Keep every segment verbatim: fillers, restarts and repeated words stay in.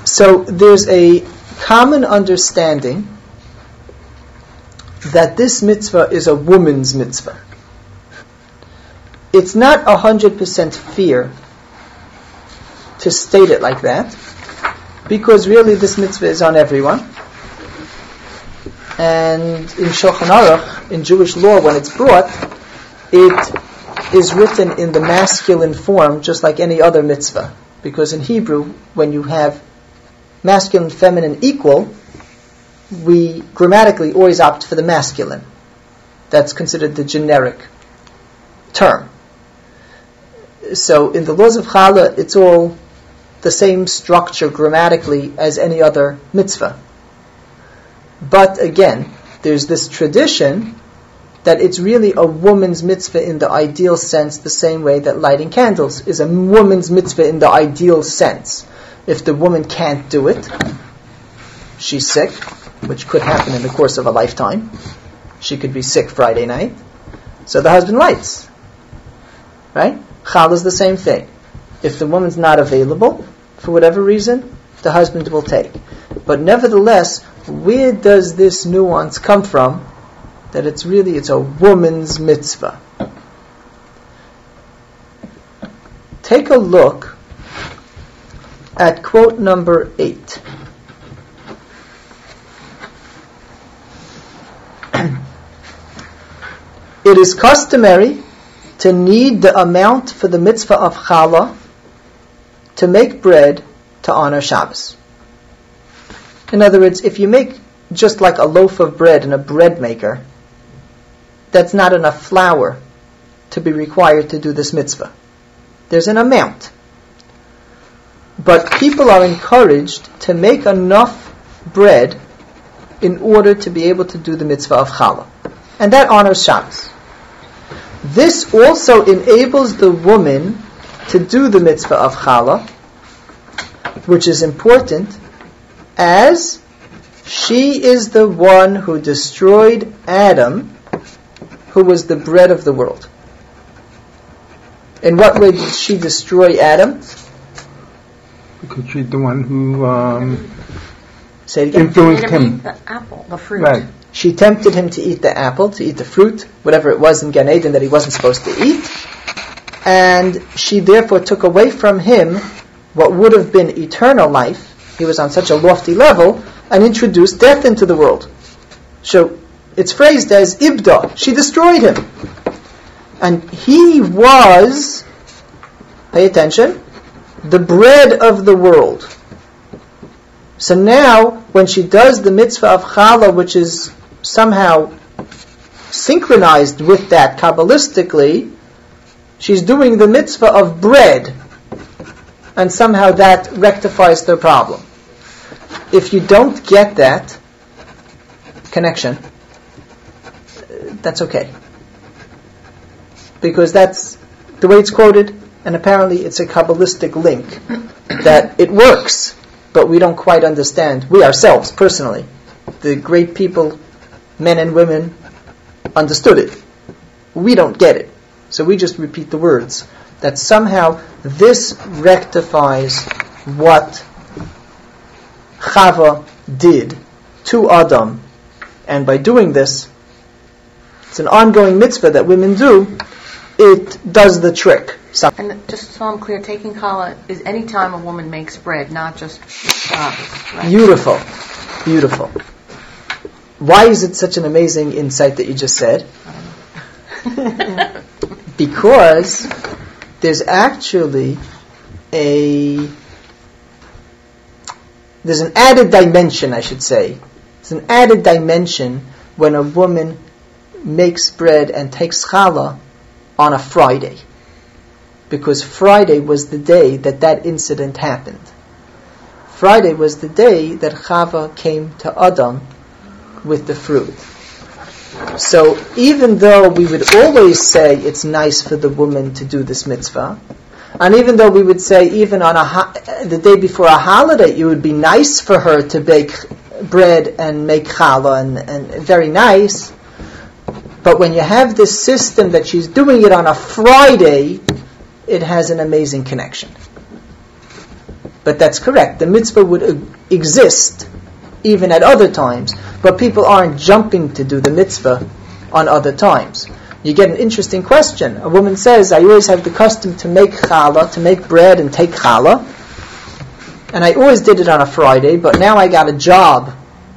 So there's a common understanding that this mitzvah is a woman's mitzvah. It's not a hundred percent fair to state it like that, because really this mitzvah is on everyone. And in Shulchan Aruch, in Jewish law, when it's brought, it is written in the masculine form, just like any other mitzvah. Because in Hebrew, when you have masculine, feminine equal, we grammatically always opt for the masculine. That's considered the generic term. So in the laws of Challah, it's all the same structure grammatically as any other mitzvah. But again, there's this tradition that it's really a woman's mitzvah in the ideal sense, the same way that lighting candles is a woman's mitzvah in the ideal sense. If the woman can't do it, she's sick, which could happen in the course of a lifetime. She could be sick Friday night, so the husband lights. Right? Challah is the same thing. If the woman's not available, for whatever reason, the husband will take. But nevertheless, where does this nuance come from? That it's really, it's a woman's mitzvah. Take a look at quote number eight. It is customary to knead the amount for the mitzvah of challah to make bread to honor Shabbos. In other words, if you make just like a loaf of bread in a bread maker, that's not enough flour to be required to do this mitzvah. There's an amount. But people are encouraged to make enough bread in order to be able to do the mitzvah of challah. And that honors Shabbos. This also enables the woman to do the mitzvah of challah, which is important, as she is the one who destroyed Adam, who was the bread of the world. In what way did she destroy Adam? Because she's the one who um, Say it again. influenced She made him him. eat the apple, the fruit. Right. She tempted him to eat the apple, to eat the fruit, whatever it was in Gan Eden that he wasn't supposed to eat. And she therefore took away from him what would have been eternal life. He was on such a lofty level, and introduced death into the world. So it's phrased as Ibda. She destroyed him. And he was, pay attention, the bread of the world. So now, when she does the mitzvah of challah, which is somehow synchronized with that Kabbalistically, she's doing the mitzvah of bread, and somehow that rectifies their problem. If you don't get that connection, that's okay. Because that's the way it's quoted, and apparently it's a Kabbalistic link, that it works, but we don't quite understand. We ourselves, personally, the great people, men and women, understood it. We don't get it. So we just repeat the words. That somehow this rectifies what Chava did to Adam. And by doing this, it's an ongoing mitzvah that women do, it does the trick. So, And just so I'm clear, taking challah is any time a woman makes bread, not just Shabbos, right? Beautiful. Beautiful. Why is it such an amazing insight that you just said? Because there's actually a there's an added dimension, I should say. There's an added dimension when a woman makes bread and takes challah on a Friday. Because Friday was the day that that incident happened. Friday was the day that Chava came to Adam with the fruit. So even though we would always say it's nice for the woman to do this mitzvah, and even though we would say even on a ho- the day before a holiday it would be nice for her to bake bread and make challah and, and very nice, but when you have this system that she's doing it on a Friday, it has an amazing connection. But that's correct. The mitzvah would uh, exist even at other times, but people aren't jumping to do the mitzvah on other times. You get an interesting question. A woman says, I always have the custom to make challah, to make bread and take challah, and I always did it on a Friday, but now I got a job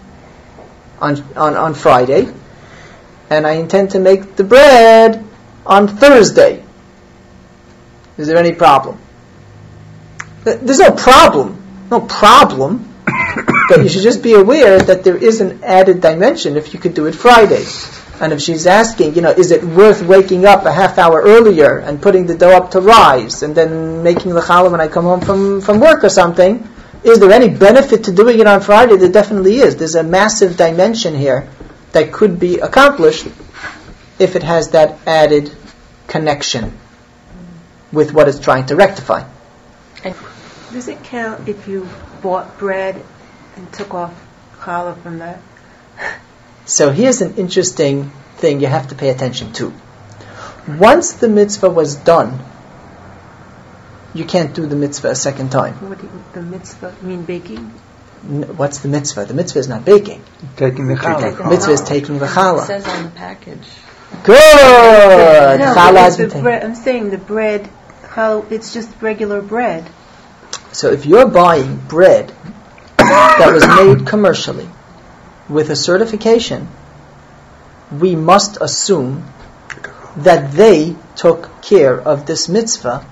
on, on, on Friday, and I intend to make the bread on Thursday. Is there any problem? There's no problem. No problem. But you should just be aware that there is an added dimension if you could do it Friday. And if she's asking, you know, is it worth waking up a half hour earlier and putting the dough up to rise and then making the challah when I come home from, from work or something? Is there any benefit to doing it on Friday? There definitely is. There's a massive dimension here that could be accomplished if it has that added connection with what it's trying to rectify. And does it count if you bought bread and took off challah from that? So here's an interesting thing you have to pay attention to. Once the mitzvah was done, you can't do the mitzvah a second time. What do you, the mitzvah, you mean baking? N- what's the mitzvah? The mitzvah is not baking. Taking the challah. The mitzvah is taking the It challah. says on the package. Good! No, Challah because has the been taken. bread, I'm saying the bread, challah, it's just regular bread. So if you're buying bread that was made commercially with a certification, we must assume that they took care of this mitzvah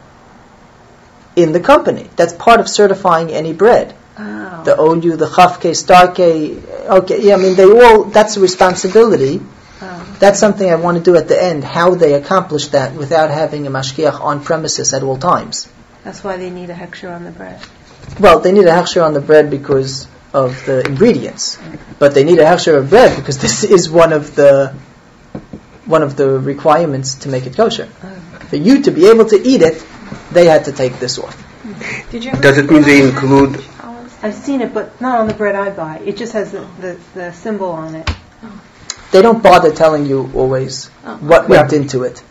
in the company. That's part of certifying any bread. Oh. The O U, the Chafke, Starke, okay, yeah, I mean, they all, that's a responsibility. Oh. That's something I want to do at the end, how they accomplish that without having a mashgiach on premises at all times. That's why they need a hechsher on the bread. Well, they need a hechsher on the bread because of the ingredients, but they need a hechsher of bread because this is one of the one of the requirements to make it kosher. For you to be able to eat it, they had to take this off. Did you Does it mean they include? I've seen it, but not on the bread I buy. It just has the, the, the symbol on it. They don't bother telling you always Oh. what went into it.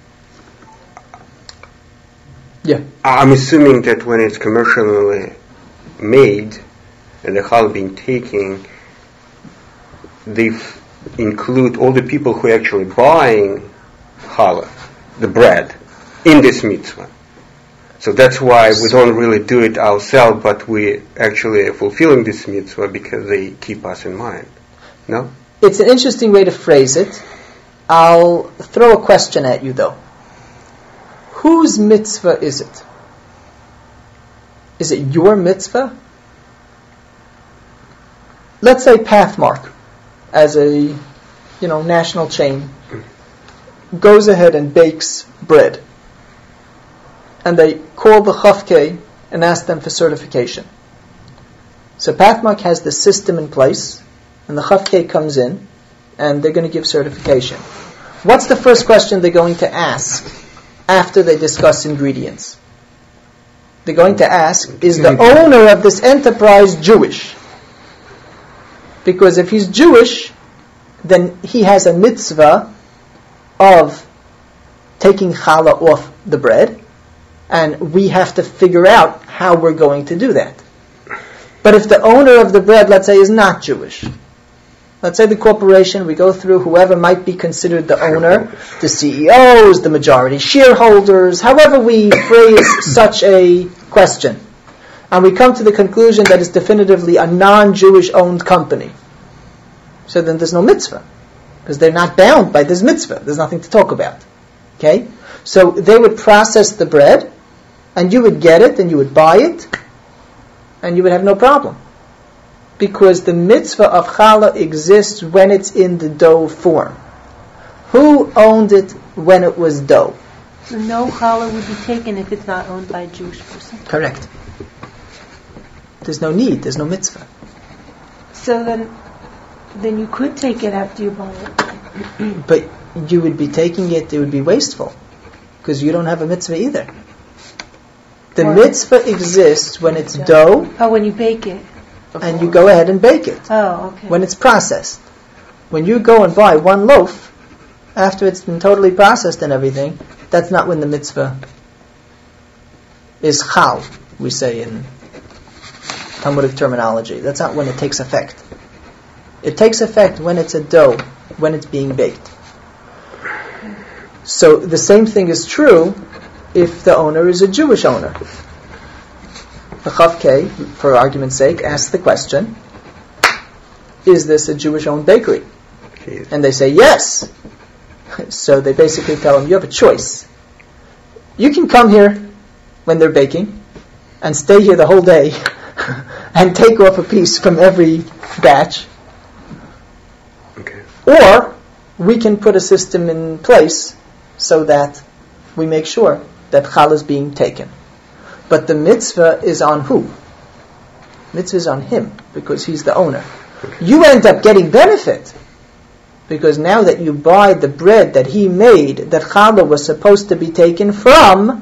Yeah. I'm assuming that when it's commercially made and the challah being taken, they f- include all the people who are actually buying challah, the bread, in this mitzvah. So that's why we don't really do it ourselves, but we actually are fulfilling this mitzvah because they keep us in mind. No? It's an interesting way to phrase it. I'll throw a question at you though. Whose mitzvah is it? Is it your mitzvah? Let's say Pathmark, as a you know national chain, goes ahead and bakes bread, and they call the Chafke and ask them for certification. So Pathmark has the system in place, and the Chafke comes in, and they're going to give certification. What's the first question they're going to ask after they discuss ingredients? They're going to ask, is the owner of this enterprise Jewish? Because if he's Jewish, then he has a mitzvah of taking challah off the bread, and we have to figure out how we're going to do that. But if the owner of the bread, let's say, is not Jewish, let's say the corporation, we go through whoever might be considered the owner, the C E Os, the majority shareholders, however we phrase such a question. And we come to the conclusion that it's definitively a non-Jewish owned company. So then there's no mitzvah. Because they're not bound by this mitzvah. There's nothing to talk about. Okay? So they would process the bread, and you would get it, and you would buy it, and you would have no problem. Because the mitzvah of challah exists when it's in the dough form. Who owned it when it was dough? So no challah would be taken if it's not owned by a Jewish person. Correct. There's no need, there's no mitzvah. So then, then you could take it after you buy it. But you would be taking it, it would be wasteful. Because you don't have a mitzvah either. The Why? mitzvah exists when it's dough, Oh, when you bake it. and you go ahead and bake it. Oh, okay. When it's processed. When you go and buy one loaf, after it's been totally processed and everything, that's not when the mitzvah is chal, we say in Talmudic terminology. That's not when it takes effect. It takes effect when it's a dough, when it's being baked. So the same thing is true if the owner is a Jewish owner. The Chav K, for argument's sake, asks the question, is this a Jewish-owned bakery? And they say yes. So they basically tell him, you have a choice. You can come here when they're baking and stay here the whole day and take off a piece from every batch. Okay. Or we can put a system in place so that we make sure that challah is being taken. But the mitzvah is on who? Mitzvah is on him, because he's the owner. You end up getting benefit, because now that you buy the bread that he made, that challah was supposed to be taken from,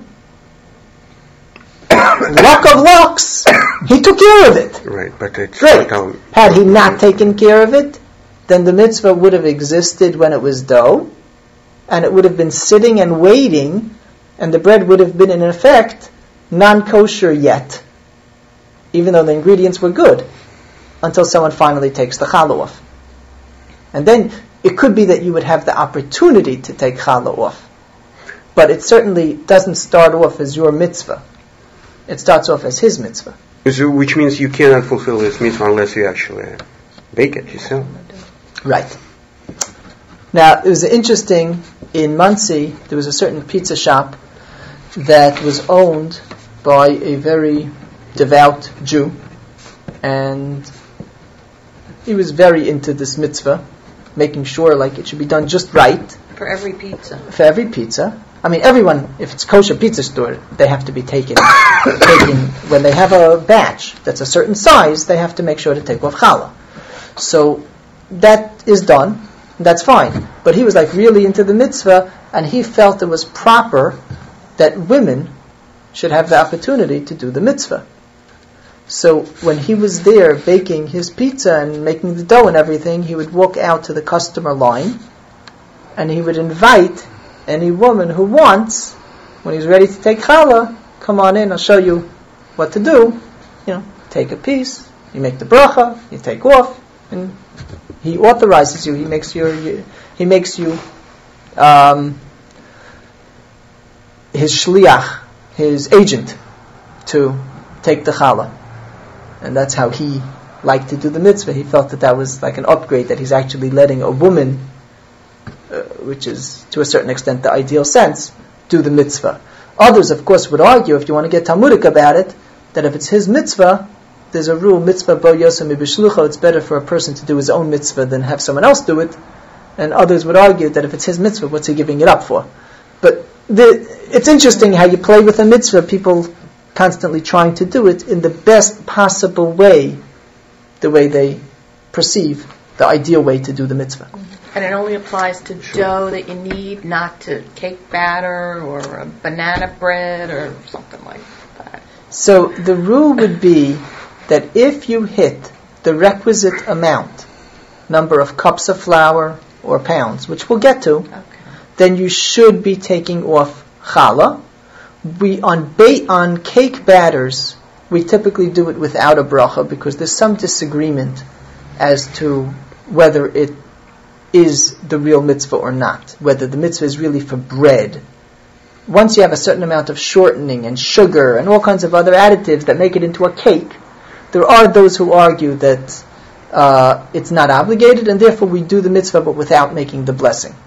luck of lucks, he took care of it. Right, but it's Great. not our- Had he not taken care of it, then the mitzvah would have existed when it was dough, and it would have been sitting and waiting, and the bread would have been in effect non-kosher yet, even though the ingredients were good, until someone finally takes the challah off. And then it could be that you would have the opportunity to take challah off, but it certainly doesn't start off as your mitzvah. It starts off as his mitzvah. So, which means you cannot fulfill this mitzvah unless you actually bake it yourself. Right. Now, it was interesting, in Muncie, there was a certain pizza shop that was owned by a very devout Jew, and he was very into this mitzvah, making sure like it should be done just right For every pizza. for every pizza. I mean, everyone, if it's kosher pizza store, they have to be taken. taken when they have a batch that's a certain size, they have to make sure to take off challah. So that is done. That's fine. But he was like really into the mitzvah, and he felt it was proper that women should have the opportunity to do the mitzvah. So when he was there baking his pizza and making the dough and everything, he would walk out to the customer line and he would invite any woman who wants, when he's ready to take challah, come on in, I'll show you what to do. You know, take a piece, you make the bracha, you take off, and he authorizes you, he makes you, he makes you um, his shliach, his agent, to take the challah. And that's how he liked to do the mitzvah. He felt that that was like an upgrade, that he's actually letting a woman, uh, which is to a certain extent the ideal sense, do the mitzvah. Others, of course, would argue, if you want to get Talmudic about it, that if it's his mitzvah, there's a rule, mitzvah bo yosem b'shlucha, it's better for a person to do his own mitzvah than have someone else do it. And others would argue that if it's his mitzvah, what's he giving it up for? But the, it's interesting how you play with a mitzvah, people constantly trying to do it in the best possible way, the way they perceive the ideal way to do the mitzvah. And it only applies to dough that you need, not to cake batter or a banana bread or something like that. So the rule would be that if you hit the requisite amount, number of cups of flour or pounds, which we'll get to, Okay. then you should be taking off challah. We on ba- on cake batters, we typically do it without a bracha because there's some disagreement as to whether it is the real mitzvah or not, whether the mitzvah is really for bread. Once you have a certain amount of shortening and sugar and all kinds of other additives that make it into a cake, there are those who argue that uh, it's not obligated, and therefore we do the mitzvah but without making the blessing.